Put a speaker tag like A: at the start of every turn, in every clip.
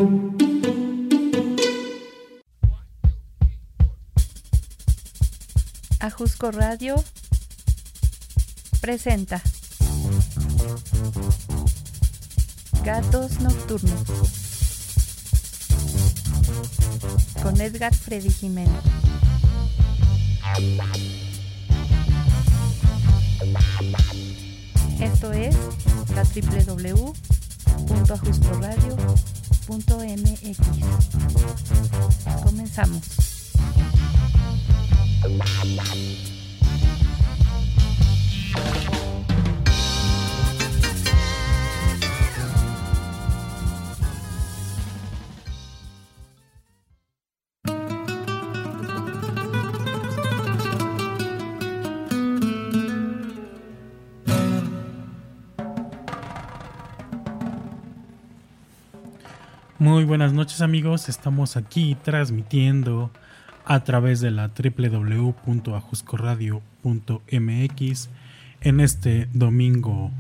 A: Ajusco Radio presenta Gatos Nocturnos con Edgar Freddy Jiménez. Esto es la www.ajuscoradio.mx. Comenzamos.
B: Muy buenas noches, amigos, estamos aquí transmitiendo a través de la www.ajuscoradio.mx en este domingo,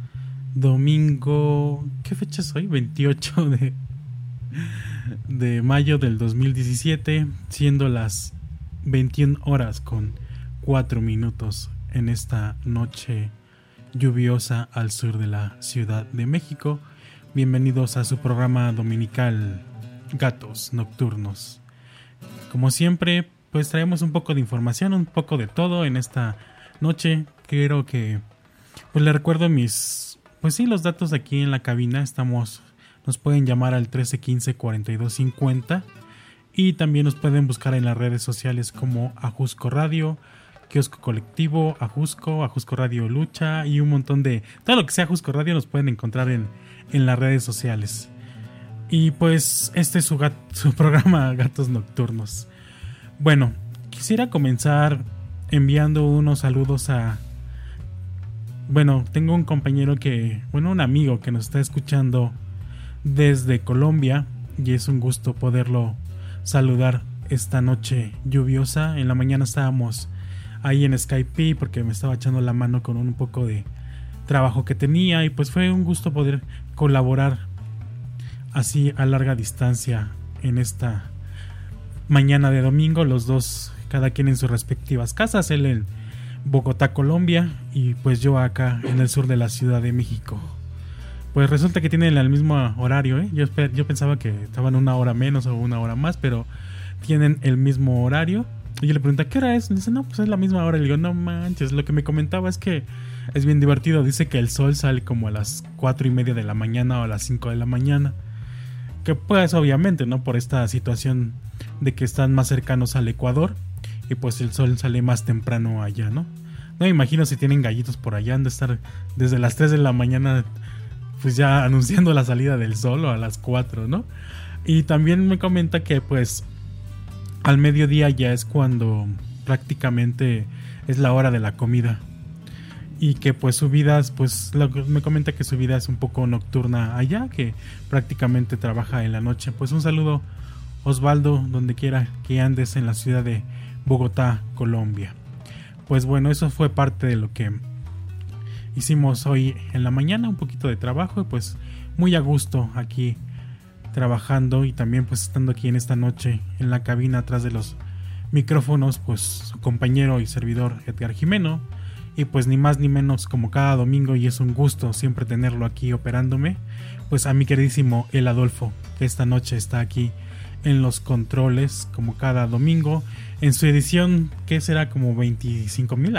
B: ¿qué fecha es hoy? 28 de mayo del 2017, siendo las 21 horas con 4 minutos en esta noche lluviosa al sur de la Ciudad de México. Bienvenidos a su programa dominical Gatos Nocturnos. Como siempre, pues traemos un poco de información, un poco de todo en esta noche. Quiero que pues les recuerdo los datos aquí en la cabina. Nos pueden llamar al 1315-4250 y también nos pueden buscar en las redes sociales como Ajusco Radio, Kiosco Colectivo, Ajusco Radio Lucha y un montón de... Todo lo que sea Ajusco Radio nos pueden encontrar en las redes sociales. Y pues este es su programa Gatos Nocturnos. Bueno, quisiera comenzar enviando unos saludos tengo un compañero un amigo que nos está escuchando desde Colombia y es un gusto poderlo saludar esta noche lluviosa. En la mañana estábamos ahí en Skype porque me estaba echando la mano con un poco de trabajo que tenía y pues fue un gusto poder colaborar así a larga distancia en esta mañana de domingo, los dos cada quien en sus respectivas casas, él en Bogotá, Colombia, y pues yo acá en el sur de la Ciudad de México. Pues resulta que tienen el mismo horario, yo pensaba que estaban una hora menos o una hora más, pero tienen el mismo horario. Y yo le pregunté, ¿qué hora es? Y dice, no, pues es la misma hora. Y le digo, no manches, lo que me comentaba es que es bien divertido. Dice que el sol sale como a las 4:30 de la mañana o a las 5 de la mañana. Que pues obviamente, ¿no? Por esta situación de que están más cercanos al Ecuador. Y pues el sol sale más temprano allá, ¿no? No me imagino si tienen gallitos por allá. Han de estar desde las 3 de la mañana pues ya anunciando la salida del sol o a las 4, ¿no? Y también me comenta que pues al mediodía ya es cuando prácticamente es la hora de la comida y que pues su vida, me comenta que su vida es un poco nocturna allá, que prácticamente trabaja en la noche. Pues un saludo, Osvaldo, donde quiera que andes en la ciudad de Bogotá, Colombia. Pues bueno, eso fue parte de lo que hicimos hoy en la mañana, un poquito de trabajo y pues muy a gusto aquí trabajando y también pues estando aquí en esta noche en la cabina atrás de los micrófonos, pues su compañero y servidor Edgar Jimeno, y pues ni más ni menos como cada domingo, y es un gusto siempre tenerlo aquí operándome, pues a mi queridísimo El Adolfo, que esta noche está aquí en los controles como cada domingo en su edición que será como 25,000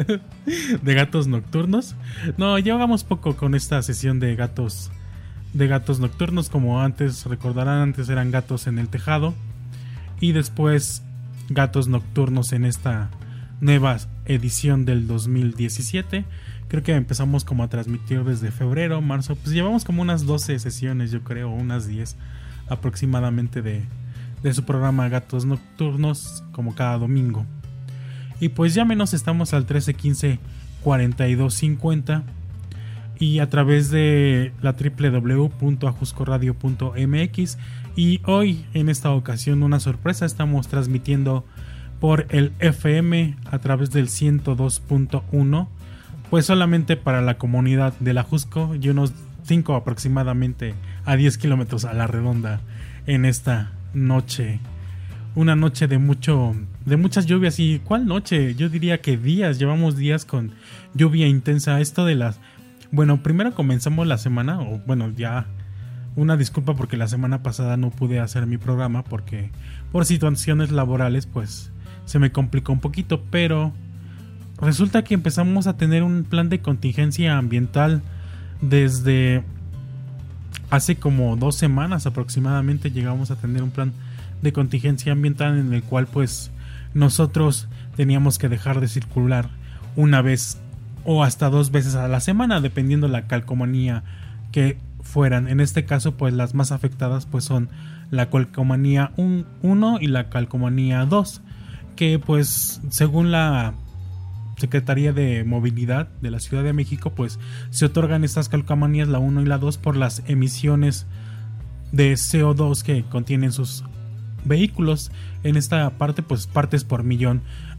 B: de Gatos Nocturnos. No, llevamos poco con esta sesión de Gatos Nocturnos, como antes recordarán, antes eran Gatos en el Tejado y después Gatos Nocturnos en esta nueva edición del 2017. Creo que empezamos como a transmitir desde febrero, marzo, pues llevamos como unas 12 sesiones, yo creo, unas 10 aproximadamente de su programa Gatos Nocturnos como cada domingo. Y pues ya menos estamos al 1315-4250 y a través de la www.ajuscoradio.mx. Y hoy en esta ocasión una sorpresa, estamos transmitiendo por el FM a través del 102.1, pues solamente para la comunidad del Ajusco y unos 5 aproximadamente a 10 kilómetros a la redonda en esta noche. Una noche de muchas lluvias. ¿Y cuál noche? Yo diría que días. Llevamos días con lluvia intensa. Bueno, primero comenzamos la semana, o bueno, ya una disculpa porque la semana pasada no pude hacer mi programa porque por situaciones laborales pues se me complicó un poquito, pero resulta que empezamos a tener un plan de contingencia ambiental desde hace como 2 semanas aproximadamente. Llegamos a tener un plan de contingencia ambiental en el cual pues nosotros teníamos que dejar de circular una vez o hasta 2 veces a la semana, dependiendo la calcomanía que fueran. En este caso pues las más afectadas pues son la calcomanía 1 y la calcomanía 2, que pues según la Secretaría de Movilidad de la Ciudad de México pues se otorgan estas calcomanías, la 1 y la 2, por las emisiones de CO2 que contienen sus vehículos. En esta parte pues partes por millón.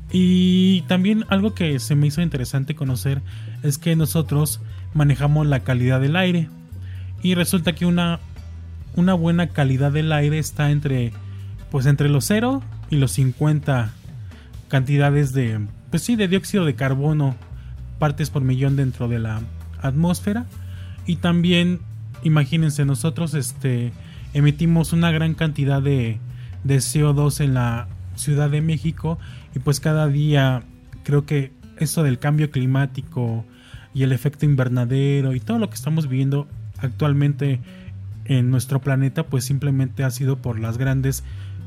B: Y también algo que se me hizo interesante conocer es que nosotros manejamos la calidad del aire, y resulta que una buena calidad del aire está entre los 0 y los 50 cantidades de dióxido de carbono, partes por millón dentro de la atmósfera. Y también imagínense, nosotros emitimos una gran cantidad de CO2 en la Ciudad de México, y pues cada día creo que eso del cambio climático y el efecto invernadero y todo lo que estamos viviendo actualmente en nuestro planeta pues simplemente ha sido por las grandes,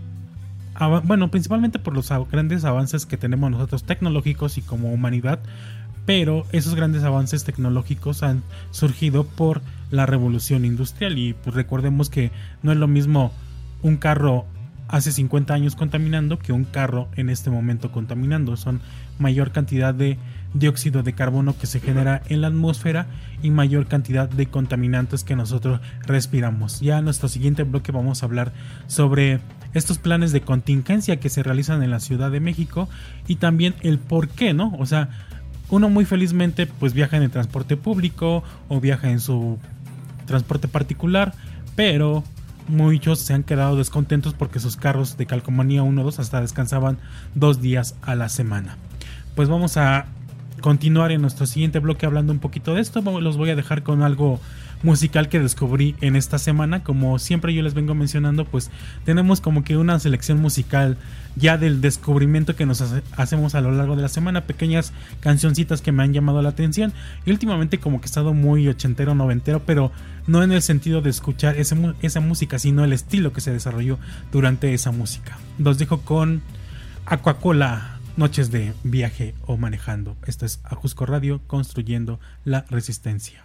B: principalmente por los grandes avances que tenemos nosotros tecnológicos y como humanidad. Pero esos grandes avances tecnológicos han surgido por la revolución industrial, y pues recordemos que no es lo mismo un carro hace 50 años contaminando que un carro en este momento contaminando. Son mayor cantidad de dióxido de carbono que se genera en la atmósfera y mayor cantidad de contaminantes que nosotros respiramos. Ya en nuestro siguiente bloque vamos a hablar sobre estos planes de contingencia que se realizan en la Ciudad de México y también el por qué, ¿no? O sea, uno muy felizmente pues viaja en el transporte público o viaja en su transporte particular, pero muchos se han quedado descontentos porque sus carros de calcomanía 1 o 2 hasta descansaban 2 días a la semana. Pues vamos a continuar en nuestro siguiente bloque hablando un poquito de esto. Los voy a dejar con algo musical que descubrí en esta semana. Como siempre yo les vengo mencionando, pues tenemos como que una selección musical ya del descubrimiento que nos hacemos a lo largo de la semana, pequeñas cancioncitas que me han llamado la atención, y últimamente como que he estado muy ochentero, noventero, pero no en el sentido de escuchar esa música, sino el estilo que se desarrolló durante esa música. Los dejo con Aquacola, Noches de Viaje o Manejando. Esto es Ajusco Radio, construyendo la resistencia.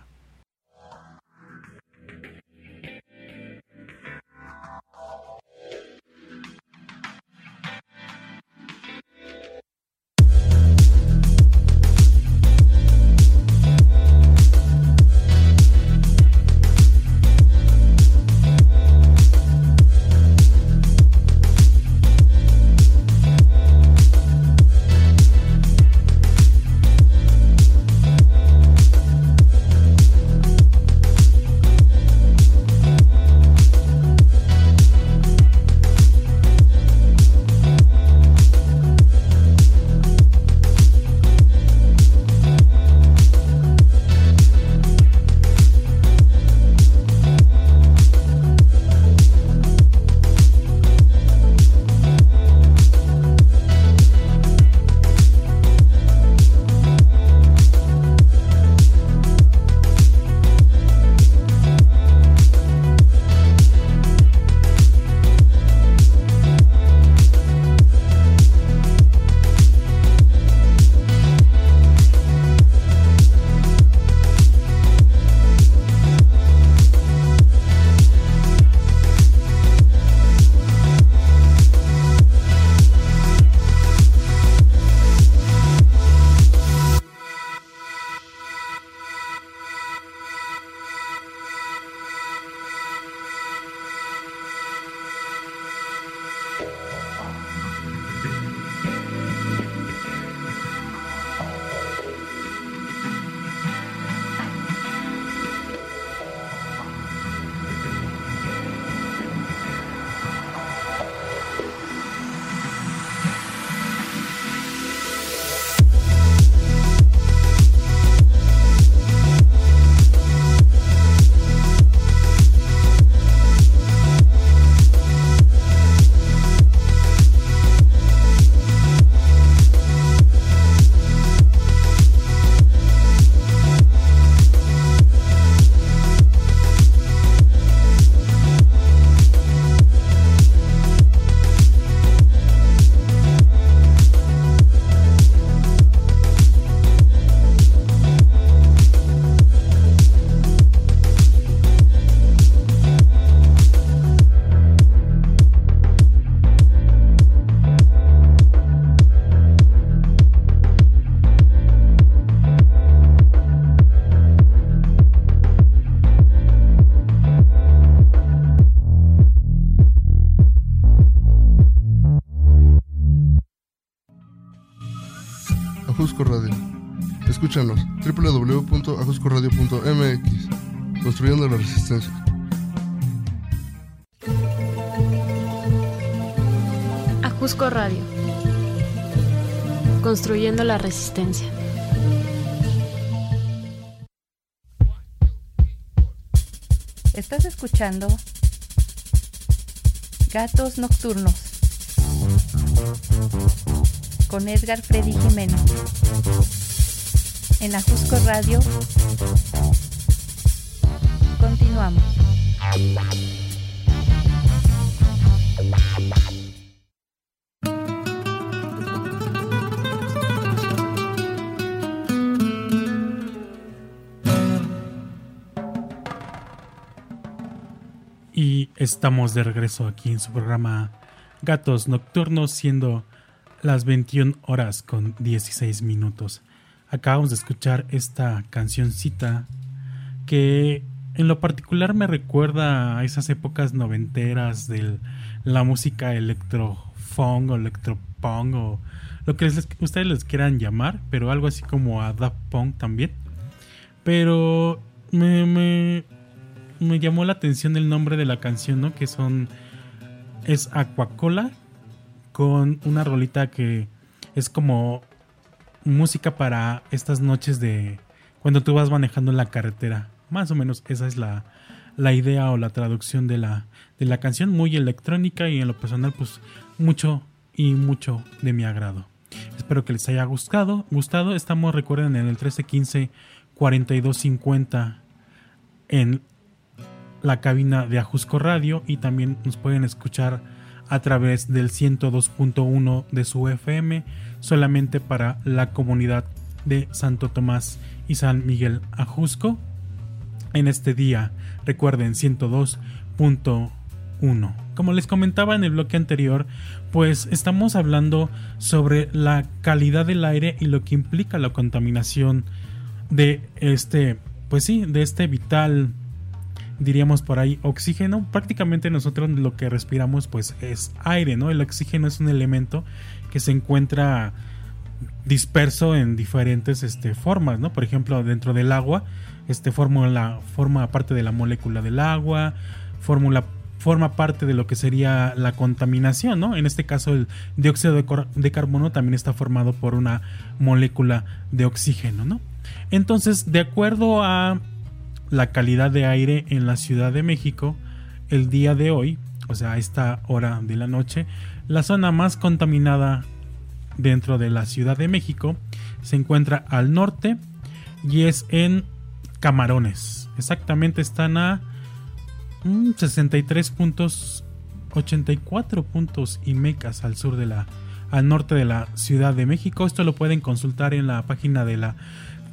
C: Ajusco Radio. Escúchanos www.ajuscoradio.mx. Construyendo la resistencia.
D: Ajusco Radio. Construyendo la resistencia.
A: Estás escuchando Gatos Nocturnos con Edgar Freddy Jiménez en Ajusco Radio. Continuamos.
B: Y estamos de regreso aquí en su programa Gatos Nocturnos, siendo las 21 horas con 16 minutos. Acabamos de escuchar esta cancioncita que en lo particular me recuerda a esas épocas noventeras de la música electrofunk o electropunk o lo que ustedes les quieran llamar, pero algo así como a Daft Punk también. Pero me llamó la atención el nombre de la canción, ¿no? Que es Aquacola, con una rolita que es como música para estas noches de cuando tú vas manejando en la carretera. Más o menos esa es la idea o la traducción de la canción, muy electrónica y en lo personal pues mucho de mi agrado. Espero que les haya gustado. Estamos, recuerden, en el 1315-4250 en la cabina de Ajusco Radio, y también nos pueden escuchar a través del 102.1 de su FM, solamente para la comunidad de Santo Tomás y San Miguel Ajusco. En este día, recuerden, 102.1. Como les comentaba en el bloque anterior, pues estamos hablando sobre la calidad del aire y lo que implica la contaminación de este vital, diríamos por ahí, oxígeno. Prácticamente nosotros lo que respiramos pues es aire, ¿no? El oxígeno es un elemento que se encuentra disperso en diferentes formas, ¿no? Por ejemplo, dentro del agua, forma parte de la molécula del agua, forma parte de lo que sería la contaminación, ¿no? En este caso el dióxido de carbono también está formado por una molécula de oxígeno, ¿no? Entonces, de acuerdo a la calidad de aire en la Ciudad de México, el día de hoy, o sea, a esta hora de la noche, la zona más contaminada dentro de la Ciudad de México se encuentra al norte y es en Camarones. Exactamente, están a 63.84 puntos y mecas al norte de la Ciudad de México. Esto lo pueden consultar en la página de la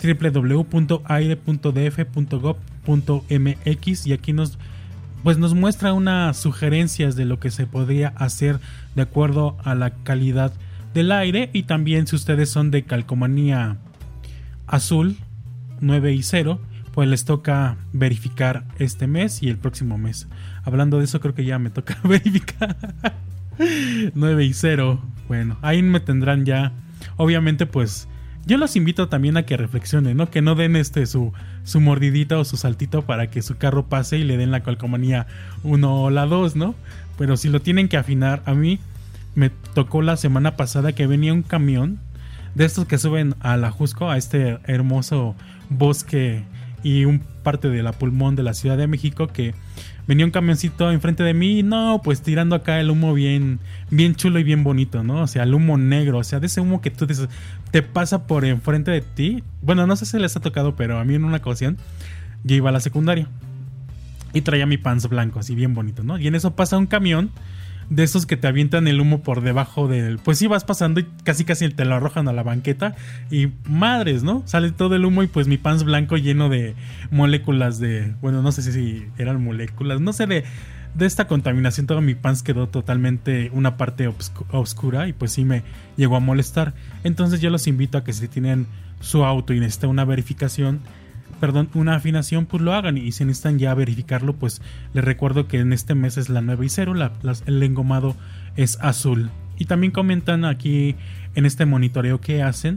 B: www.aire.df.gov.mx, y aquí nos muestra unas sugerencias de lo que se podría hacer de acuerdo a la calidad del aire. Y también, si ustedes son de calcomanía azul 9 y 0, pues les toca verificar este mes y el próximo mes. Hablando de eso, creo que ya me toca verificar 9 y 0. Bueno, ahí me tendrán ya. Obviamente, pues yo los invito también a que reflexionen, ¿no? Que no den su mordidita o su saltito para que su carro pase y le den la calcomanía 1 o la 2, ¿no? Pero si lo tienen que afinar, a mí me tocó la semana pasada que venía un camión de estos que suben al Ajusco, a este hermoso bosque y un parte de la pulmón de la Ciudad de México, que venía un camioncito enfrente de mí, no, pues tirando acá el humo bien chulo y bien bonito, ¿no? O sea, el humo negro, o sea, de ese humo que tú dices, te pasa por enfrente de ti. Bueno, no sé si les ha tocado, pero a mí en una ocasión yo iba a la secundaria y traía mi pants blanco, así bien bonito, ¿no? Y en eso pasa un camión de esos que te avientan el humo por debajo del... Pues sí, vas pasando y casi te lo arrojan a la banqueta y madres, ¿no? Sale todo el humo y pues mi pants blanco lleno de moléculas de... Bueno, no sé si eran moléculas, no sé, de esta contaminación. Todo mi pants quedó totalmente una parte oscura y pues sí me llegó a molestar. Entonces yo los invito a que si tienen su auto y necesitan una afinación, pues lo hagan. Y si necesitan ya verificarlo, pues les recuerdo que en este mes es la 9 y 0, el engomado es azul. Y también comentan aquí en este monitoreo que hacen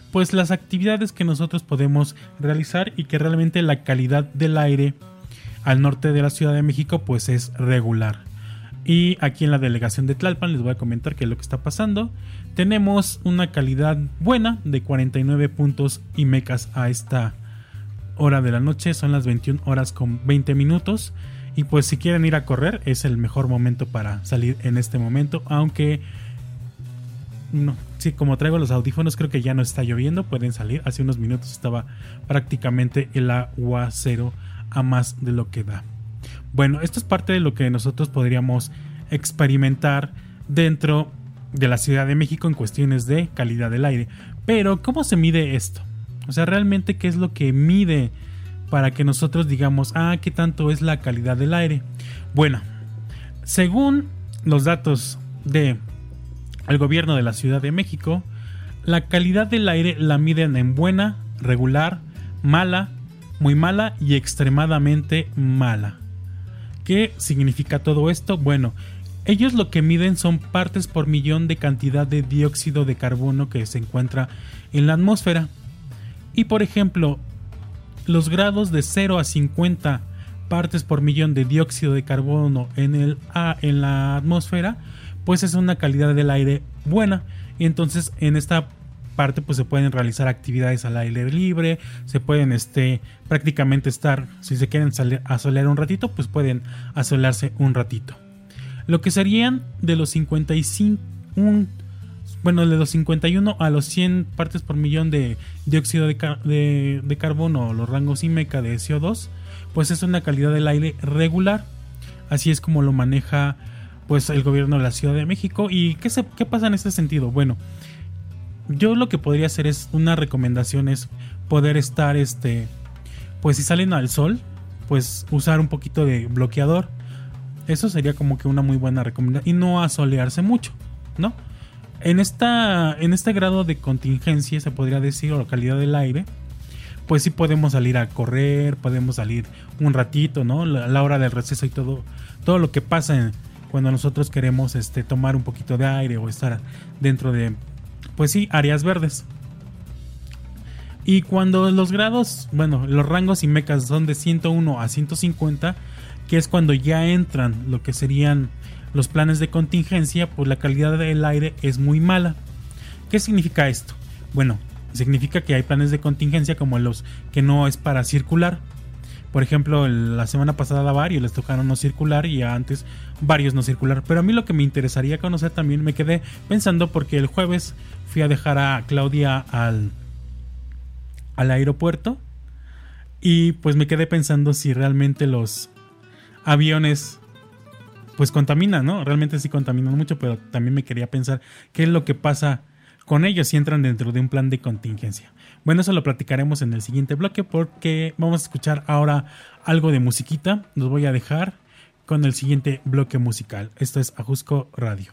B: pues las actividades que nosotros podemos realizar y que realmente la calidad del aire al norte de la Ciudad de México pues es regular. Y aquí en la delegación de Tlalpan les voy a comentar qué es lo que está pasando. Tenemos una calidad buena de 49 puntos IMECAS a esta hora de la noche. Son las 21 horas con 20 minutos. Y pues si quieren ir a correr es el mejor momento para salir en este momento. Aunque no, sí, como traigo los audífonos creo que ya no está lloviendo. Pueden salir. Hace unos minutos estaba prácticamente el aguacero a más de lo que da. Bueno, esto es parte de lo que nosotros podríamos experimentar dentro de la Ciudad de México en cuestiones de calidad del aire. Pero, ¿cómo se mide esto? O sea, realmente, ¿qué es lo que mide para que nosotros digamos, qué tanto es la calidad del aire? Bueno, según los datos del gobierno de la Ciudad de México, la calidad del aire la miden en buena, regular, mala, muy mala y extremadamente mala. ¿Qué significa todo esto? Bueno, ellos lo que miden son partes por millón de cantidad de dióxido de carbono que se encuentra en la atmósfera. Y por ejemplo, los grados de 0 a 50 partes por millón de dióxido de carbono en la atmósfera, pues es una calidad del aire buena. Y entonces en esta parte pues se pueden realizar actividades al aire libre, se pueden prácticamente estar, si se quieren asolear un ratito, pues pueden asolearse un ratito. Lo que serían de los 55, de los 51 a los 100 partes por millón de dióxido de carbono, los rangos IMECA de CO2, pues es una calidad del aire regular. Así es como lo maneja pues el gobierno de la Ciudad de México. ¿Y qué pasa en este sentido? Bueno, yo lo que podría hacer es una recomendación es poder estar pues si salen al sol, pues usar un poquito de bloqueador. Eso sería como que una muy buena recomendación y no asolearse mucho, ¿no? En este grado de contingencia se podría decir, o la calidad del aire, pues sí podemos salir a correr, podemos salir un ratito, ¿no? La hora del receso y todo lo que pasa cuando nosotros queremos tomar un poquito de aire o estar dentro de, pues sí, áreas verdes. Y cuando los rangos IMECAS son de 101 a 150, que es cuando ya entran lo que serían los planes de contingencia, pues la calidad del aire es muy mala. ¿Qué significa esto? Bueno, significa que hay planes de contingencia como los que no es para circular. Por ejemplo, la semana pasada varios les tocaron no circular y antes varios no circular. Pero a mí lo que me interesaría conocer también, me quedé pensando porque el jueves fui a dejar a Claudia al aeropuerto y pues me quedé pensando si realmente los aviones pues contaminan, ¿no? Realmente sí contaminan mucho, pero también me quería pensar qué es lo que pasa con ellos si entran dentro de un plan de contingencia. Bueno, eso lo platicaremos en el siguiente bloque porque vamos a escuchar ahora algo de musiquita. Los voy a dejar con el siguiente bloque musical. Esto es Ajusco Radio.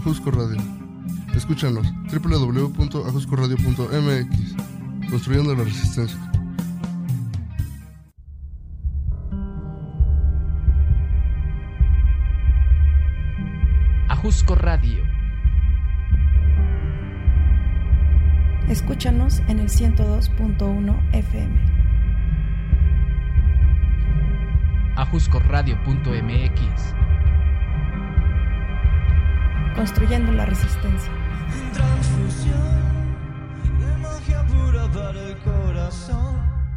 C: Ajusco Radio. Escúchanos, www.ajuscoradio.mx. Construyendo la resistencia.
E: Ajusco Radio.
A: Escúchanos en el 102.1 FM.
E: Ajuscoradio.mx.
A: Construyendo la resistencia.
F: Transfusión de magia pura para el corazón.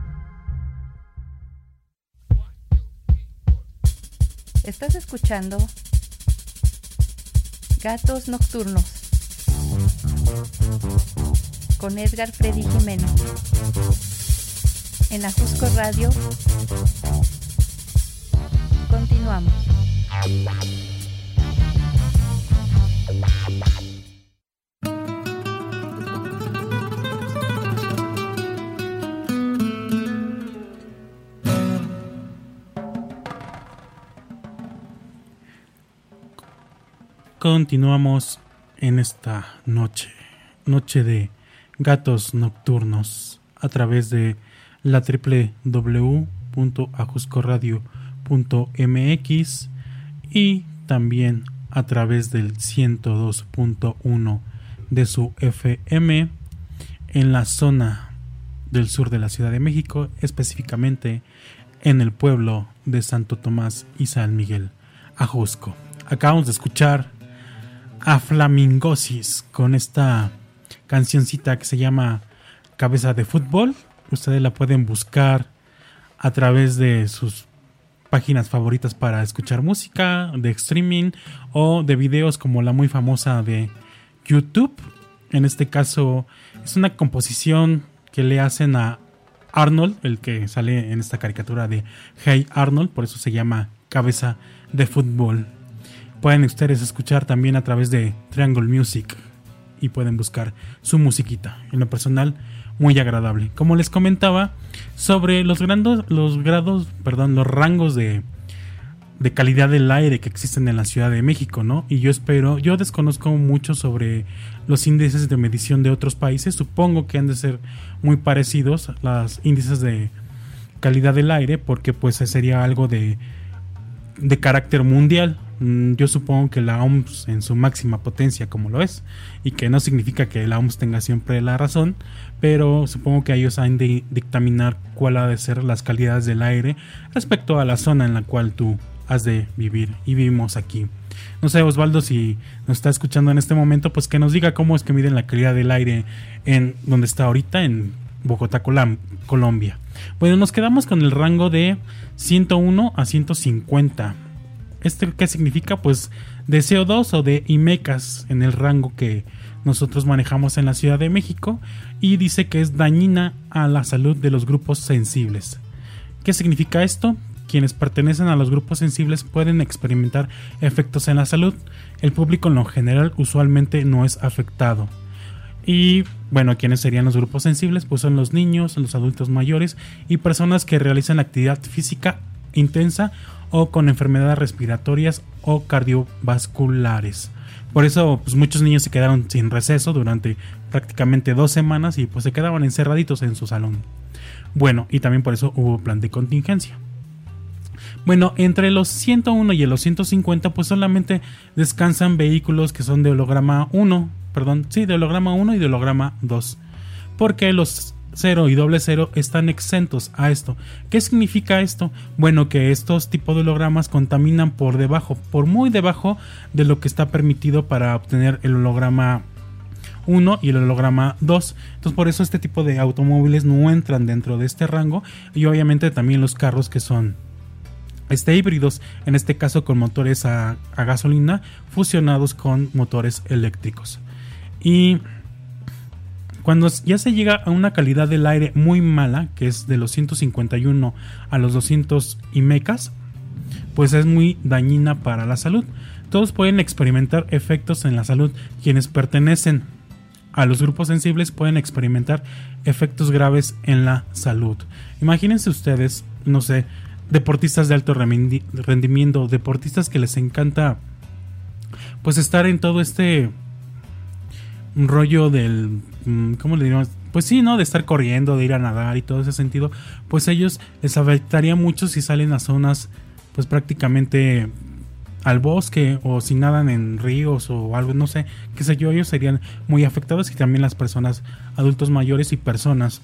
A: Estás escuchando Gatos Nocturnos con Edgar Freddy Jiménez en Ajusco Radio. Continuamos.
B: Continuamos en esta noche de Gatos Nocturnos a través de la www.ajuscoradio.mx y también a través del 102.1 de su FM en la zona del sur de la Ciudad de México, específicamente en el pueblo de Santo Tomás y San Miguel, Ajusco. Acabamos de escuchar a Flamingosis con esta cancioncita que se llama Cabeza de Fútbol. Ustedes la pueden buscar a través de sus páginas favoritas para escuchar música, de streaming o de videos como la muy famosa de YouTube. En este caso es una composición que le hacen a Arnold, el que sale en esta caricatura de Hey Arnold, por eso se llama Cabeza de Fútbol. Pueden ustedes escuchar también a través de Triangle Music y pueden buscar su musiquita. En lo personal, muy agradable. Como les comentaba sobre los rangos de calidad del aire que existen en la Ciudad de México, ¿no? Y yo desconozco mucho sobre los índices de medición de otros países. Supongo que han de ser muy parecidos los índices de calidad del aire, porque pues sería algo de carácter mundial. Yo supongo que la OMS en su máxima potencia, como lo es, y que no significa que la OMS tenga siempre la razón, pero supongo que ellos han de dictaminar cuál ha de ser las calidades del aire respecto a la zona en la cual tú has de vivir y vivimos aquí. No sé, Osvaldo, si nos está escuchando en este momento, pues que nos diga cómo es que miden la calidad del aire en donde está ahorita, en Bogotá, Colombia. Bueno, nos quedamos con el rango de 101 a 150. ¿Qué significa? Pues de CO2 o de IMECAS en el rango que nosotros manejamos en la Ciudad de México, y dice que es dañina a la salud de los grupos sensibles. ¿Qué significa esto? Quienes pertenecen a los grupos sensibles pueden experimentar efectos en la salud. El público en lo general usualmente no es afectado. Y bueno, ¿quiénes serían los grupos sensibles? Pues son los niños, los adultos mayores y personas que realizan actividad física intensa o con enfermedades respiratorias o cardiovasculares. Por eso pues muchos niños se quedaron sin receso durante prácticamente 2 semanas y pues se quedaban encerraditos en su salón. Bueno, y también por eso hubo plan de contingencia. Bueno, entre los 101 y los 150 pues solamente descansan vehículos que son de holograma 1 y de holograma 2, porque los 0 y 00 están exentos a esto. ¿Qué significa esto? Bueno, que estos tipos de hologramas contaminan por muy debajo de lo que está permitido para obtener el holograma 1 y el holograma 2. Entonces por eso este tipo de automóviles no entran dentro de este rango, y obviamente también los carros que son híbridos, en este caso con motores a gasolina fusionados con motores eléctricos. Y cuando ya se llega a una calidad del aire muy mala, que es de los 151 a los 200 IMECAS, pues es muy dañina para la salud. Todos pueden experimentar efectos en la salud. Quienes pertenecen a los grupos sensibles pueden experimentar efectos graves en la salud. Imagínense ustedes, no sé, deportistas de alto rendimiento, deportistas que les encanta pues estar en todo este rollo del, ¿cómo le diríamos? Pues sí, ¿no? De estar corriendo, de ir a nadar y todo ese sentido, pues ellos les afectaría mucho si salen a zonas, pues prácticamente al bosque, o si nadan en ríos o algo, no sé, qué sé yo, ellos serían muy afectados, y también las personas, adultos mayores y personas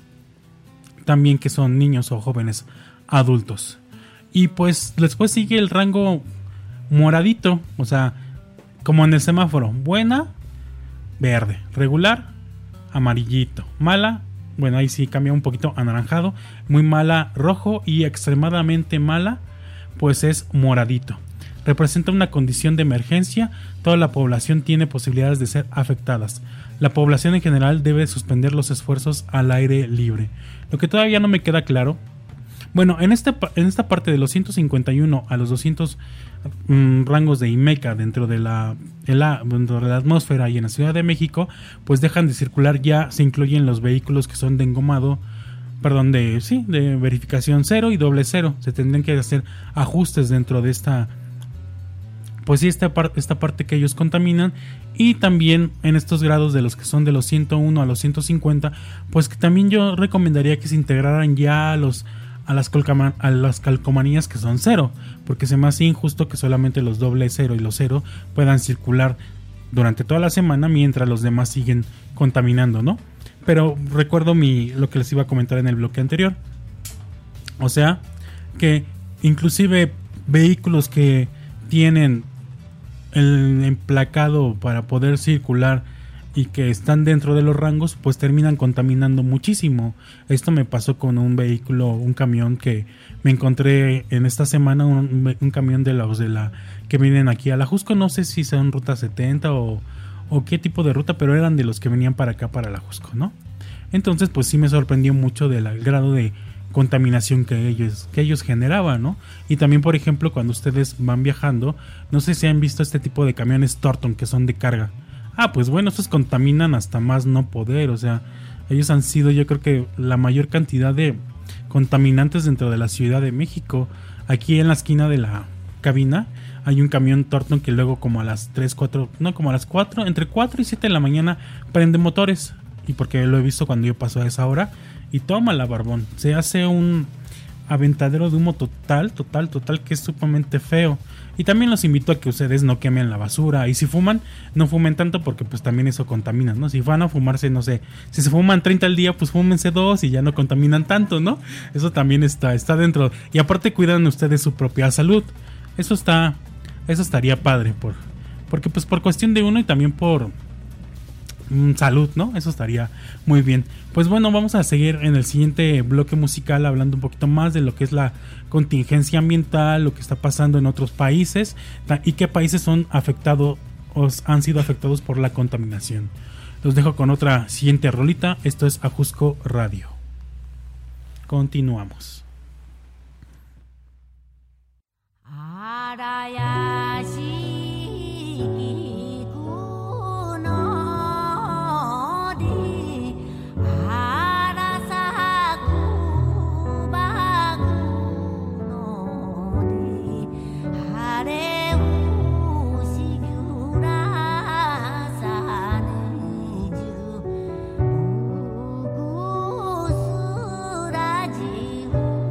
B: también que son niños o jóvenes adultos. Y pues después sigue el rango moradito, o sea, como en el semáforo: buena, verde; regular, amarillito; mala, bueno, ahí sí cambia un poquito, anaranjado; muy mala, rojo; y extremadamente mala, pues es moradito. Representa una condición de emergencia. Toda la población tiene posibilidades de ser afectadas. La población en general debe suspender los esfuerzos al aire libre. Lo que todavía no me queda claro, bueno, en esta parte de los 151 a los 200 rangos de IMECA dentro de la atmósfera y en la Ciudad de México, pues dejan de circular. Ya se incluyen los vehículos que son de engomado, perdón, de verificación 0 y doble 0. Se tendrían que hacer ajustes dentro de esta, pues sí, esta parte que ellos contaminan. Y también en estos grados de los que son de los 101 a los 150, pues que también yo recomendaría que se integraran ya a las calcomanías que son 0, porque se me hace injusto que solamente los doble 0 y los 0 puedan circular durante toda la semana mientras los demás siguen contaminando, ¿no? Pero recuerdo lo que les iba a comentar en el bloque anterior. O sea, que inclusive vehículos que tienen el emplacado para poder circular y que están dentro de los rangos, pues terminan contaminando muchísimo. Esto me pasó con un vehículo, un camión que me encontré en esta semana, un camión de los que vienen aquí a la Jusco. No sé si son ruta 70 o qué tipo de ruta, pero eran de los que venían para acá, para la Jusco, ¿no? Entonces pues sí me sorprendió mucho del grado de contaminación que ellos generaban, ¿no? Y también, por ejemplo, cuando ustedes van viajando, no sé si han visto este tipo de camiones Torton que son de carga. Pues bueno, estos contaminan hasta más no poder. O sea, ellos han sido, yo creo que la mayor cantidad de contaminantes dentro de la Ciudad de México. Aquí en la esquina de la cabina hay un camión Torton que luego como a las 4, entre 4 y 7 de la mañana prende motores. Y porque lo he visto cuando yo paso a esa hora. Y tómala, barbón. Se hace un aventadero de humo total, que es sumamente feo. Y también los invito a que ustedes no quemen la basura. Y si fuman, no fumen tanto, porque pues también eso contamina, ¿no? Si van a fumarse, no sé, si se fuman 30 al día, pues fúmense 2 y ya no contaminan tanto, ¿no? Eso también está dentro. Y aparte cuidan ustedes su propia salud. Eso estaría padre, porque pues por cuestión de uno y también por salud, ¿no? Eso estaría muy bien. Pues bueno, vamos a seguir en el siguiente bloque musical hablando un poquito más de lo que es la contingencia ambiental, lo que está pasando en otros países y qué países son afectados o han sido afectados por la contaminación. Los dejo con otra siguiente rolita. Esto es Ajusco Radio. Continuamos.
G: 「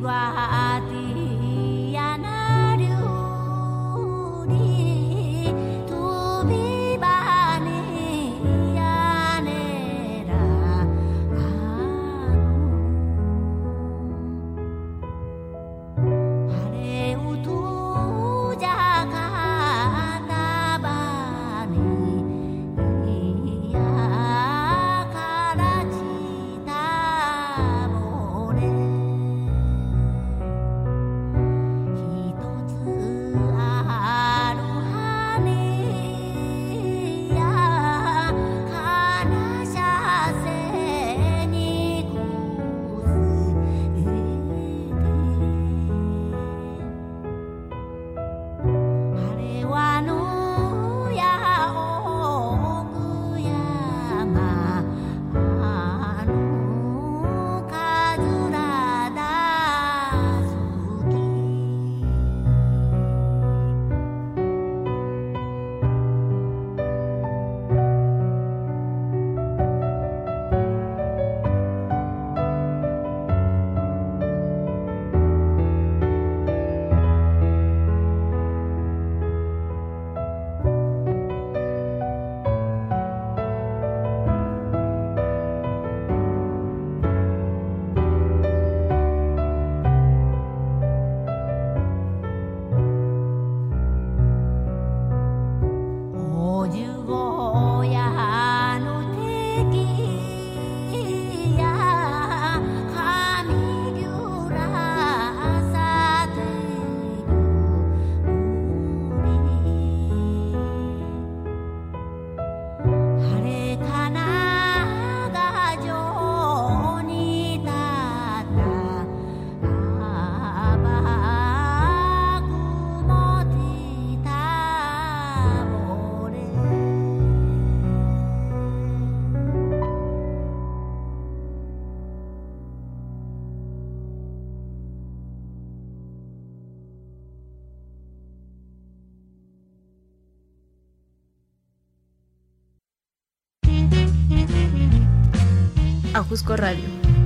D: Ajusco Radio.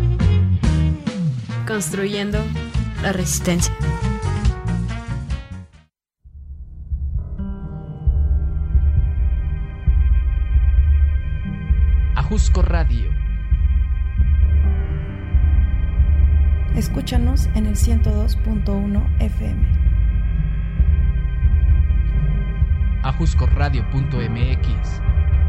D: Construyendo la resistencia.
E: Ajusco Radio.
A: Escúchanos en el 102.1 FM.
E: ajuscoradio.mx.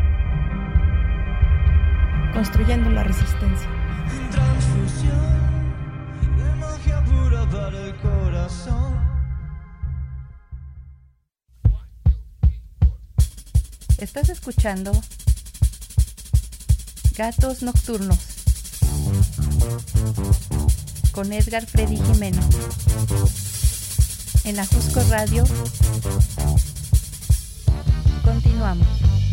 A: Construyendo la resistencia.
F: Transfusión de magia pura para el corazón.
A: Estás escuchando Gatos Nocturnos con Edgar Freddy Jimeno en Ajusco Radio. Continuamos.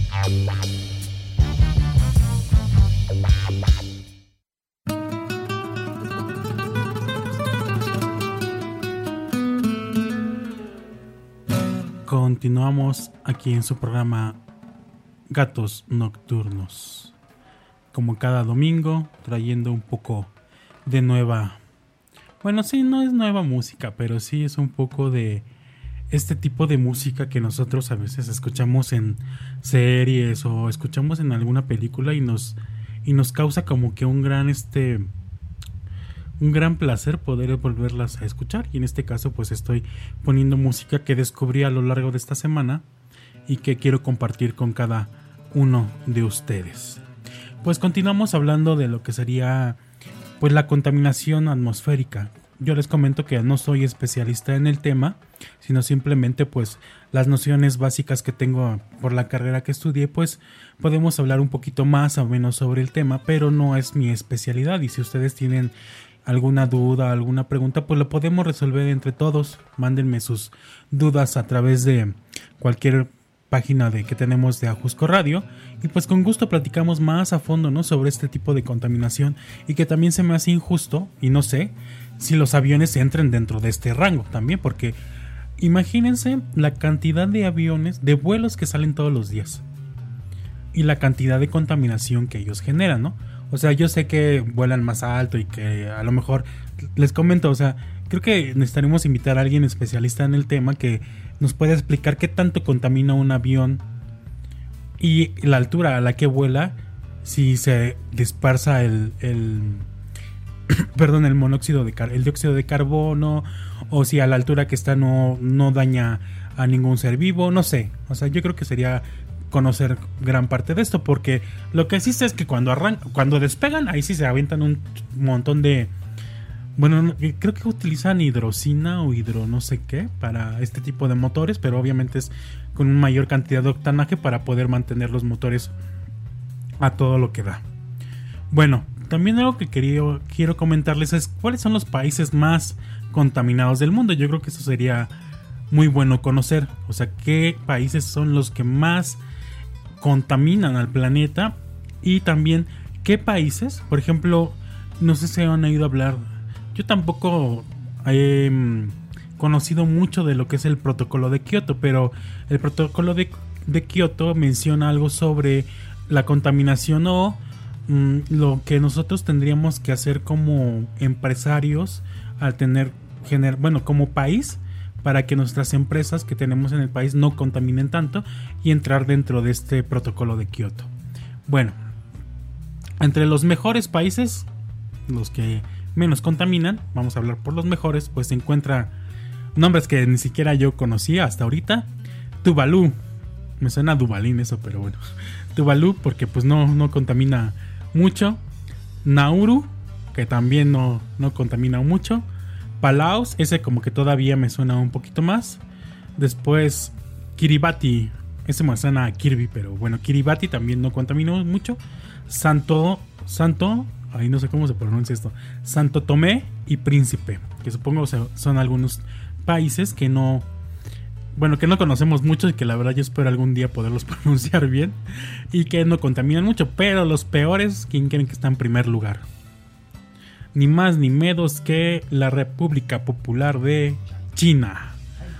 B: Continuamos aquí en su programa Gatos Nocturnos, como cada domingo, trayendo un poco de nueva, bueno, sí, no es nueva música, pero sí es un poco de este tipo de música que nosotros a veces escuchamos en series o escuchamos en alguna película y nos causa como que un gran placer poder volverlas a escuchar. Y en este caso pues estoy poniendo música que descubrí a lo largo de esta semana y que quiero compartir con cada uno de ustedes. Pues continuamos hablando de lo que sería pues la contaminación atmosférica. Yo les comento que no soy especialista en el tema, sino simplemente pues las nociones básicas que tengo por la carrera que estudié, pues podemos hablar un poquito más o menos sobre el tema, pero no es mi especialidad. Y si ustedes tienen alguna duda, alguna pregunta, pues lo podemos resolver entre todos. Mándenme sus dudas a través de cualquier página que tenemos de Ajusco Radio y pues con gusto platicamos más a fondo, ¿no?, sobre este tipo de contaminación, y que también se me hace injusto, y no sé si los aviones entren dentro de este rango también, porque imagínense la cantidad de aviones, de vuelos que salen todos los días y la cantidad de contaminación que ellos generan, ¿no? O sea, yo sé que vuelan más alto y que a lo mejor les comento, o sea, creo que necesitaremos invitar a alguien especialista en el tema que nos pueda explicar qué tanto contamina un avión y la altura a la que vuela, si se dispersa el perdón, el monóxido el dióxido de carbono, o si a la altura que está no daña a ningún ser vivo, no sé. O sea, yo creo que sería conocer gran parte de esto, porque lo que sí sé es que cuando despegan, ahí sí se avientan un montón de, bueno, creo que utilizan hidrocina o no sé qué para este tipo de motores, pero obviamente es con una mayor cantidad de octanaje para poder mantener los motores a todo lo que da. Bueno, también algo que quiero comentarles es cuáles son los países más contaminados del mundo. Yo creo que eso sería muy bueno conocer, o sea, qué países son los que más contaminan al planeta, y también qué países, por ejemplo, no sé si han oído hablar, yo tampoco he conocido mucho de lo que es el protocolo de Kioto, pero el protocolo de Kioto menciona algo sobre la contaminación o lo que nosotros tendríamos que hacer como empresarios al tener, bueno, como país, para que nuestras empresas que tenemos en el país no contaminen tanto y entrar dentro de este protocolo de Kioto. Bueno, entre los mejores países, los que menos contaminan, vamos a hablar por los mejores, pues se encuentra nombres que ni siquiera yo conocía hasta ahorita. Tuvalu, me suena a Duvalín eso, pero bueno, Tuvalu, porque pues no contamina mucho. Nauru, que también no contamina mucho. Palaos, ese como que todavía me suena un poquito más. Después Kiribati, ese me suena a Kirby, pero bueno, Kiribati también no contaminó mucho. Santo, ahí no sé cómo se pronuncia esto, Santo Tomé y Príncipe, que supongo son algunos países que no conocemos mucho y que la verdad yo espero algún día poderlos pronunciar bien y que no contaminan mucho. Pero los peores, ¿quién creen que está en primer lugar? Ni más ni menos que la República Popular de China,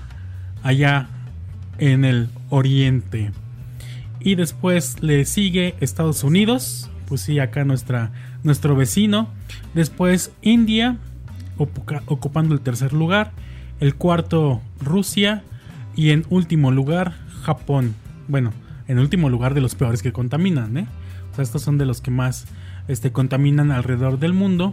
B: allá en el oriente. Y después le sigue Estados Unidos, pues sí, acá nuestro vecino. Después India, ocupando el tercer lugar. El cuarto, Rusia. Y en último lugar, Japón. Bueno, en último lugar de los peores que contaminan, ¿eh? O sea, estos son de los que más contaminan alrededor del mundo.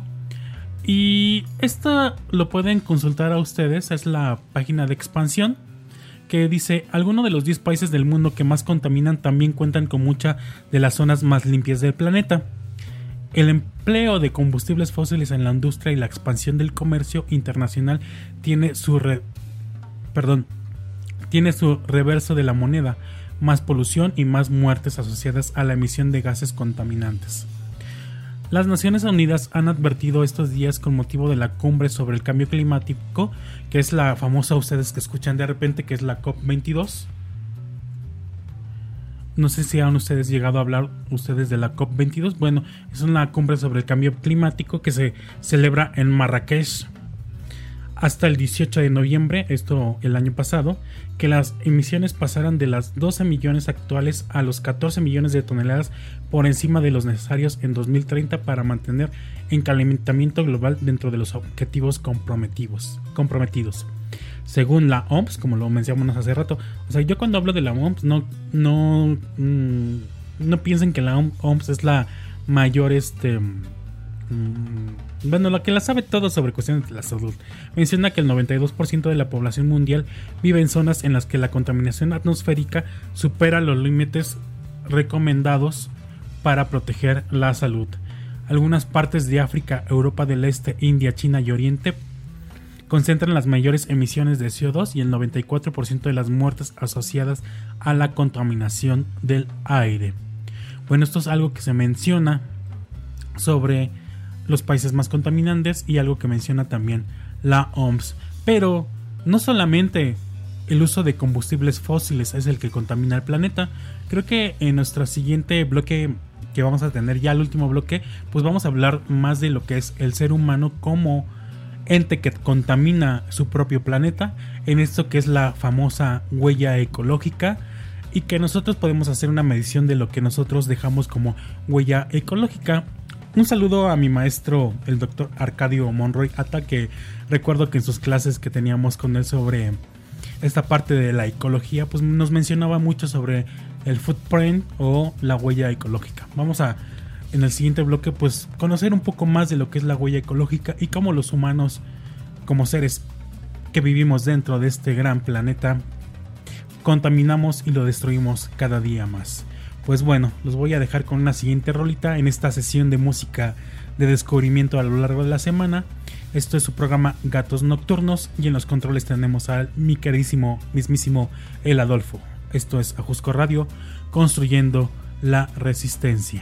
B: Y esto lo pueden consultar a ustedes, es la página de Expansión, que dice: algunos de los 10 países del mundo que más contaminan también cuentan con muchas de las zonas más limpias del planeta. El empleo de combustibles fósiles en la industria y la expansión del comercio internacional tiene su reverso de la moneda: más polución y más muertes asociadas a la emisión de gases contaminantes. Las Naciones Unidas han advertido estos días con motivo de la cumbre sobre el cambio climático, que es la famosa, ustedes que escuchan de repente, que es la COP22. No sé si han ustedes llegado a hablar ustedes de la COP22. Bueno, es una cumbre sobre el cambio climático que se celebra en Marrakech hasta el 18 de noviembre, esto el año pasado, que las emisiones pasaran de las 12 millones actuales a los 14 millones de toneladas por encima de los necesarios en 2030 para mantener el calentamiento global dentro de los objetivos comprometidos. Según la OMS, como lo mencionamos hace rato, o sea, yo cuando hablo de la OMS no piensen que la OMS es la mayor bueno, la que la sabe todo sobre cuestiones de la salud. Menciona que el 92% de la población mundial vive en zonas en las que la contaminación atmosférica supera los límites recomendados para proteger la salud. Algunas partes de África, Europa del Este, India, China y Oriente concentran las mayores emisiones de CO2 y el 94% de las muertes asociadas a la contaminación del aire. Bueno, esto es algo que se menciona sobre los países más contaminantes y algo que menciona también la OMS. Pero no solamente el uso de combustibles fósiles es el que contamina el planeta. Creo que en nuestro siguiente bloque que vamos a tener, ya el último bloque, pues vamos a hablar más de lo que es el ser humano como ente que contamina su propio planeta, en esto que es la famosa huella ecológica, y que nosotros podemos hacer una medición de lo que nosotros dejamos como huella ecológica. Un saludo a mi maestro, el doctor Arcadio Monroy Ata, que recuerdo que en sus clases que teníamos con él sobre esta parte de la ecología, pues nos mencionaba mucho sobre el footprint o la huella ecológica. Vamos a, en el siguiente bloque, pues conocer un poco más de lo que es la huella ecológica y cómo los humanos, como seres que vivimos dentro de este gran planeta, contaminamos y lo destruimos cada día más. Pues bueno, los voy a dejar con una siguiente rolita en esta sesión de música de descubrimiento a lo largo de la semana. Esto es su programa Gatos Nocturnos y en los controles tenemos al mi queridísimo, mismísimo El Adolfo. Esto es Ajusco Radio, construyendo la resistencia.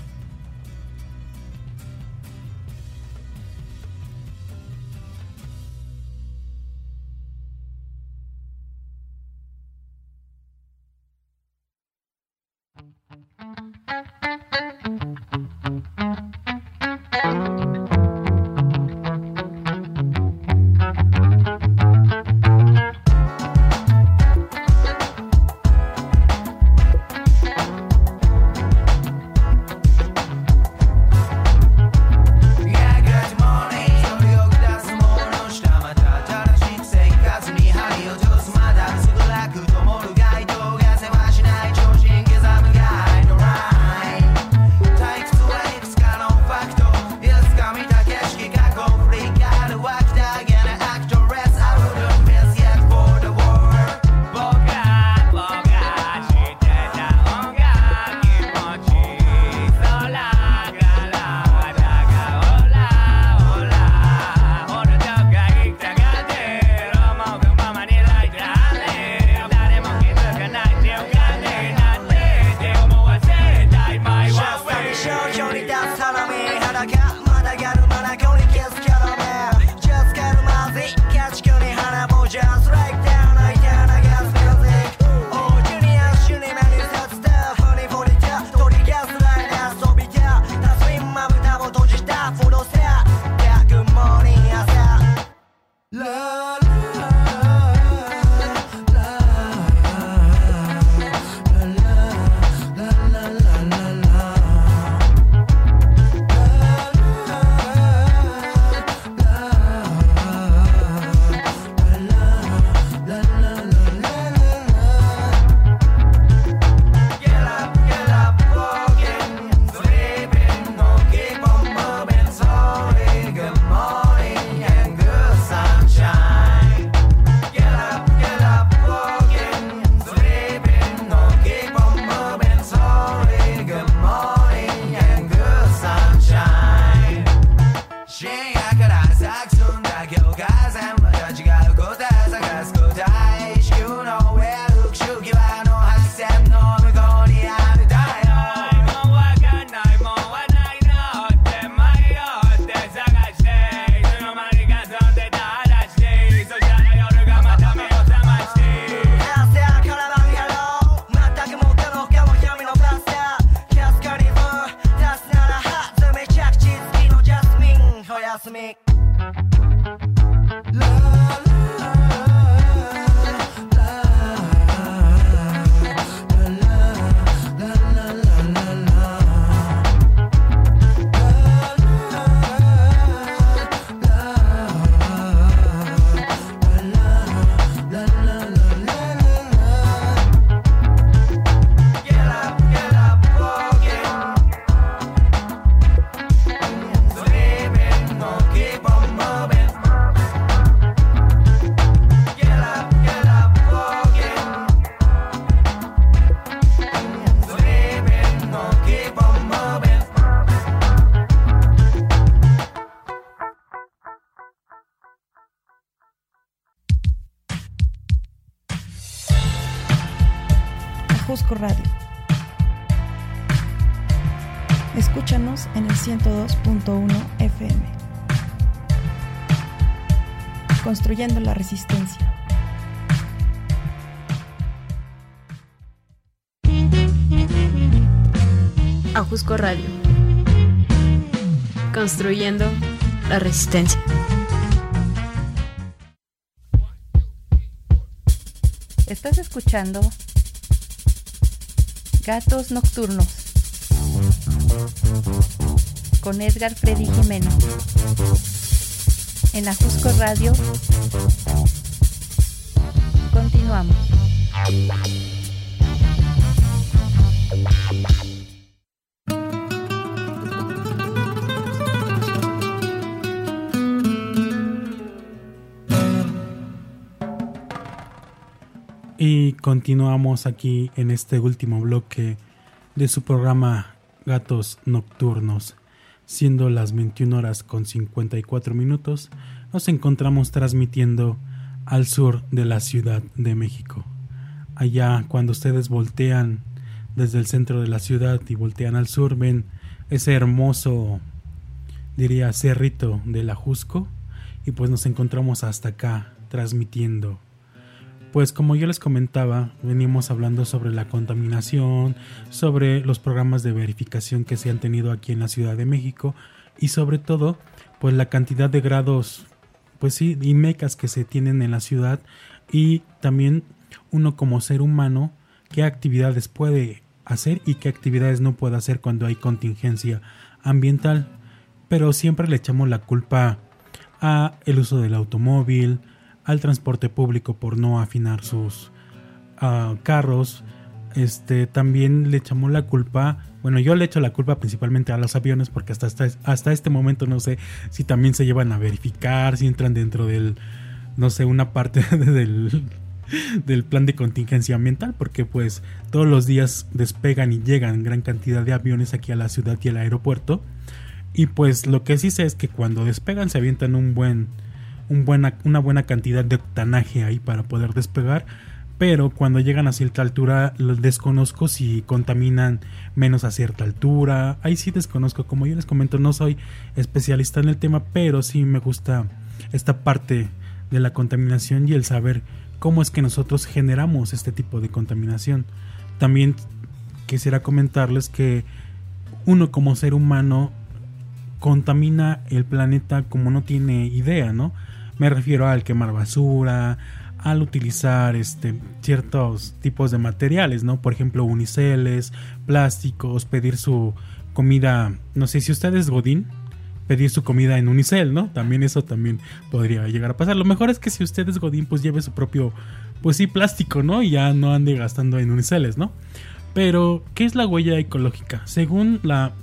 A: Ajusco Radio. Escúchanos en el 102.1 FM. Construyendo la resistencia.
D: Ajusco Radio. Construyendo la resistencia.
A: Estás escuchando Gatos Nocturnos. con Edgar Freddy Jimeno. En Ajusco Radio. Continuamos.
B: Y continuamos aquí en este último bloque de su programa Gatos Nocturnos. Siendo las 21 horas con 54 minutos, nos encontramos transmitiendo al sur de la Ciudad de México. Allá, cuando ustedes voltean desde el centro de la ciudad y voltean al sur, ven ese hermoso, diría, cerrito del Ajusco, y pues nos encontramos hasta acá transmitiendo. Pues como yo les comentaba, venimos hablando sobre la contaminación, sobre los programas de verificación que se han tenido aquí en la Ciudad de México y sobre todo, pues la cantidad de grados, pues sí, y mecas que se tienen en la ciudad, y también uno como ser humano, qué actividades puede hacer y qué actividades no puede hacer cuando hay contingencia ambiental. Pero siempre le echamos la culpa a el uso del automóvil, al transporte público por no afinar sus carros. También le echamos la culpa, bueno, yo le echo la culpa principalmente a los aviones, porque hasta este momento no sé si también se llevan a verificar, si entran dentro del, no sé, una parte del plan de contingencia ambiental, porque pues todos los días despegan y llegan gran cantidad de aviones aquí a la ciudad y al aeropuerto, y pues lo que sí sé es que cuando despegan se avientan una buena cantidad de octanaje ahí para poder despegar, pero cuando llegan a cierta altura los desconozco si contaminan menos a cierta altura. Ahí sí desconozco, como yo les comento, no soy especialista en el tema, pero sí me gusta esta parte de la contaminación y el saber cómo es que nosotros generamos este tipo de contaminación. También quisiera comentarles que uno como ser humano contamina el planeta como no tiene idea, ¿no? Me refiero al quemar basura, al utilizar ciertos tipos de materiales, ¿no? Por ejemplo, uniceles, plásticos, pedir su comida, no sé si usted es godín, pedir su comida en unicel, ¿no? También eso también podría llegar a pasar. Lo mejor es que si usted es godín, pues lleve su propio, pues sí, plástico, ¿no? Y ya no ande gastando en uniceles, ¿no? Pero, ¿qué es la huella ecológica? Según la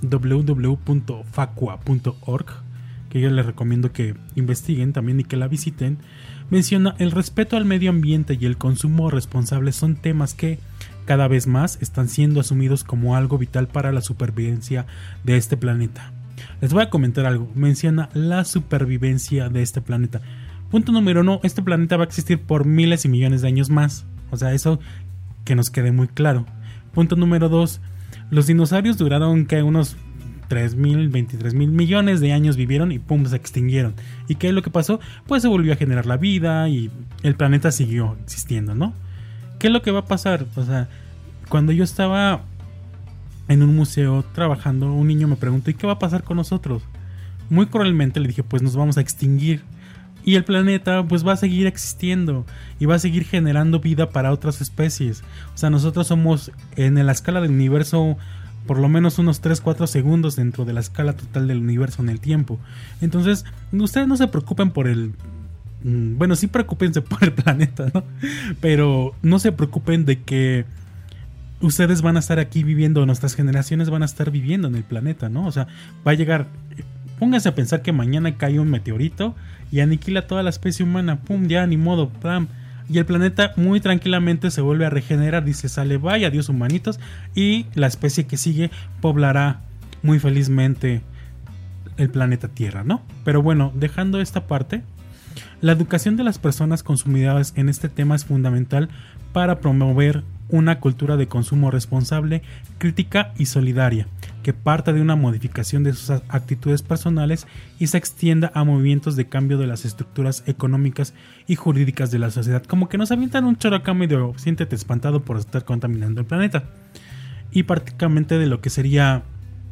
B: www.facua.org, que yo les recomiendo que investiguen también y que la visiten, menciona: el respeto al medio ambiente y el consumo responsable son temas que cada vez más están siendo asumidos como algo vital para la supervivencia de este planeta. Les voy a comentar algo. Menciona la supervivencia de este planeta. Punto número 1, este planeta va a existir por miles y millones de años más. O sea, eso que nos quede muy claro. Punto número 2, los dinosaurios duraron que unos 3.000, 23.000 millones de años vivieron y pum, se extinguieron. ¿Y qué es lo que pasó? Pues se volvió a generar la vida y el planeta siguió existiendo, ¿no? ¿Qué es lo que va a pasar? O sea, cuando yo estaba en un museo trabajando, un niño me preguntó: ¿y qué va a pasar con nosotros? Muy cruelmente le dije: pues nos vamos a extinguir. Y el planeta pues va a seguir existiendo y va a seguir generando vida para otras especies. O sea, nosotros somos en la escala del universo por lo menos unos 3-4 segundos dentro de la escala total del universo en el tiempo. Entonces, ustedes no se preocupen por el... Bueno, sí preocúpense por el planeta, ¿no? Pero no se preocupen de que ustedes van a estar aquí viviendo, nuestras generaciones van a estar viviendo en el planeta, ¿no? O sea, va a llegar... Pónganse a pensar que mañana cae un meteorito y aniquila toda la especie humana. Pum, ya ni modo, pam. Y el planeta muy tranquilamente se vuelve a regenerar. Dice: sale, vaya, adiós humanitos. Y la especie que sigue poblará muy felizmente el planeta Tierra, ¿no? Pero bueno, dejando esta parte, la educación de las personas consumidoras en este tema es fundamental para promover una cultura de consumo responsable, crítica y solidaria, que parta de una modificación de sus actitudes personales y se extienda a movimientos de cambio de las estructuras económicas y jurídicas de la sociedad. Como que nos avientan un choro acá medio: siéntete espantado por estar contaminando el planeta. Y prácticamente de lo que sería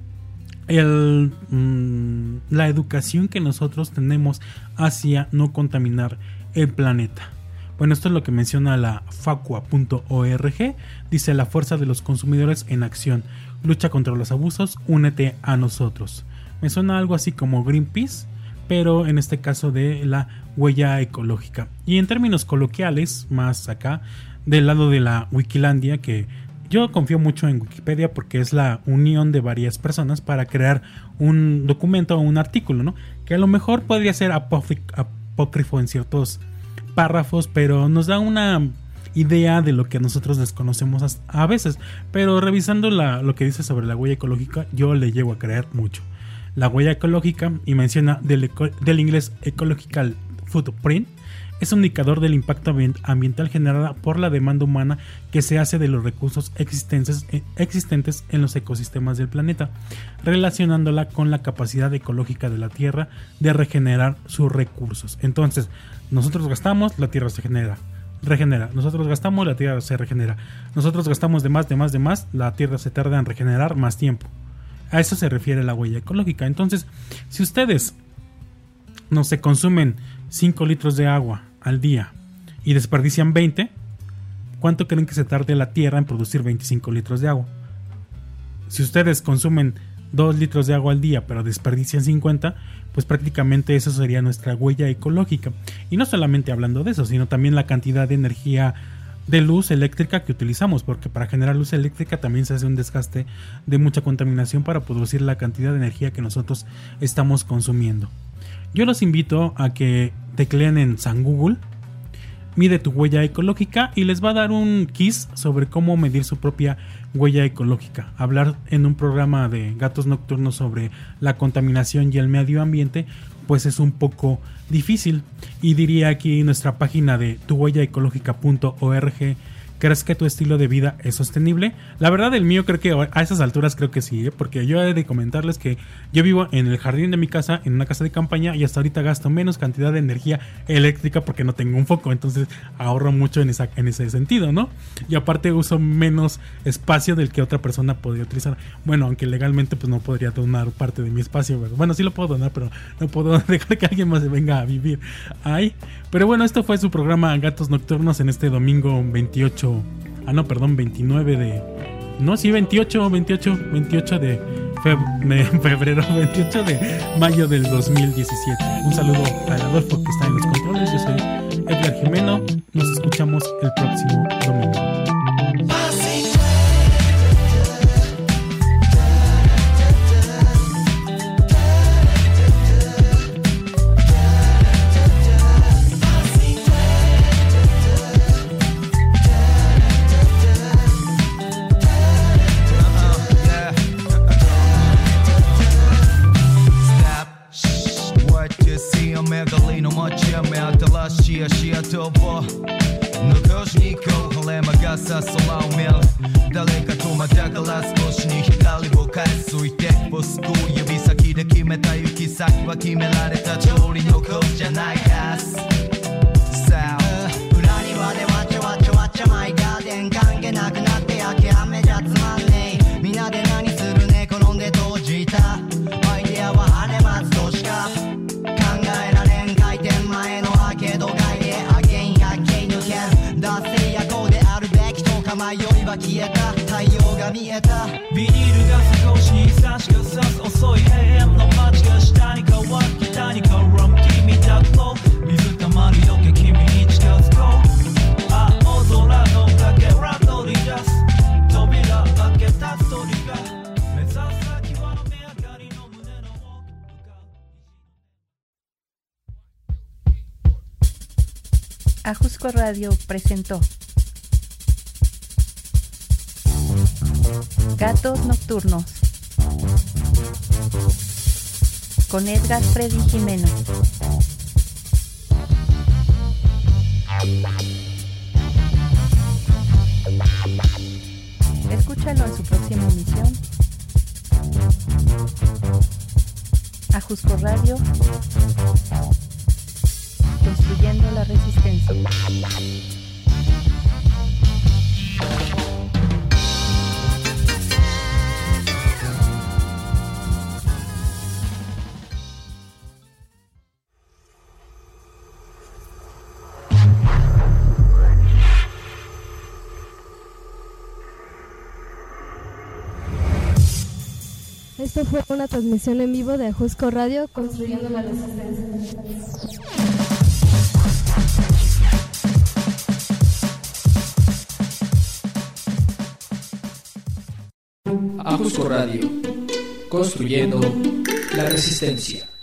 B: la educación que nosotros tenemos hacia no contaminar el planeta. Bueno, esto es lo que menciona la facua.org. Dice: la fuerza de los consumidores en acción. Lucha contra los abusos, únete a nosotros. Me suena algo así como Greenpeace, pero en este caso de la huella ecológica. Y en términos coloquiales, más acá, del lado de la Wikilandia, que yo confío mucho en Wikipedia porque es la unión de varias personas para crear un documento o un artículo, ¿no? Que a lo mejor podría ser apócrifo en ciertos párrafos, pero nos da una idea de lo que nosotros desconocemos a veces. Pero revisando lo que dice sobre la huella ecológica, yo le llego a creer mucho. La huella ecológica, y menciona del inglés Ecological Footprint, es un indicador del impacto ambiental generado por la demanda humana que se hace de los recursos existentes en los ecosistemas del planeta, relacionándola con la capacidad ecológica de la Tierra de regenerar sus recursos. Entonces, nosotros gastamos, la Tierra se regenera. Nosotros gastamos, la Tierra se regenera. Nosotros gastamos de más, la Tierra se tarda en regenerar más tiempo. A eso se refiere la huella ecológica. Entonces, si ustedes no se consumen 5 litros de agua al día y desperdician 20, ¿cuánto creen que se tarde la Tierra en producir 25 litros de agua? Si ustedes consumen 2 litros de agua al día pero desperdician 50, pues prácticamente eso sería nuestra huella ecológica. Y no solamente hablando de eso, sino también la cantidad de energía de luz eléctrica que utilizamos, porque para generar luz eléctrica también se hace un desgaste de mucha contaminación para producir la cantidad de energía que nosotros estamos consumiendo. Yo los invito a que tecleen en San Google mide tu huella ecológica y les va a dar un quiz sobre cómo medir su propia huella ecológica. Hablar en un programa de Gatos Nocturnos sobre la contaminación y el medio ambiente pues es un poco difícil, y diría aquí nuestra página de tuhuellaecológica.org. ¿Crees que tu estilo de vida es sostenible? La verdad, el mío creo que a esas alturas creo que sí, porque yo he de comentarles que yo vivo en el jardín de mi casa, en una casa de campaña, y hasta ahorita gasto menos cantidad de energía eléctrica porque no tengo un foco, entonces ahorro mucho en ese sentido, ¿no? Y aparte uso menos espacio del que otra persona podría utilizar. Bueno, aunque legalmente pues no podría donar parte de mi espacio, pero bueno, sí lo puedo donar, pero no puedo dejar que alguien más se venga a vivir ahí. Pero bueno, esto fue su programa Gatos Nocturnos en este domingo 28 de... No, sí, 28 de febrero, 28 de mayo del 2017. Un saludo a Adolfo que está en los controles. Yo soy Edgar Jimeno. Nos escuchamos el próximo domingo.
F: 誰かとまたガラス越しに光を返すいてを救う指先で決めた行き先は決められた通りのコースじゃないはずさあ裏庭でわちゃわちゃわちゃマイガーデン関係なくなって焼け雨じゃつまんねえみんなで何するね転んで閉じたアイデアは羽松としか考えられん開店前のアーケード街でアゲイン100系抜ける脱線やこうであるべきとか迷いは消えた太陽が見えたビニールが少し日差しが差す遅い AM の街が下に変わって北に絡む君だと水たまりよけ君に近づこう青空のかけら取り出す扉開けたストーリーが目指す先は雨上がりの胸の
A: Ajusco Radio presentó Gatos Nocturnos con Edgar Freddy Jimeno. Escúchalo en su próxima emisión. Ajusco Radio, construyendo la resistencia.
G: Esto fue una transmisión en vivo de Ajusco Radio, construyendo la resistencia.
E: Ajusco Radio, construyendo la resistencia.